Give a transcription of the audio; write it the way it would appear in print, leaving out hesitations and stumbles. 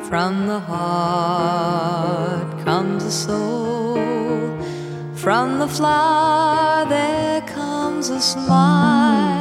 From the heart comes the soul, from the flower there comes a smile.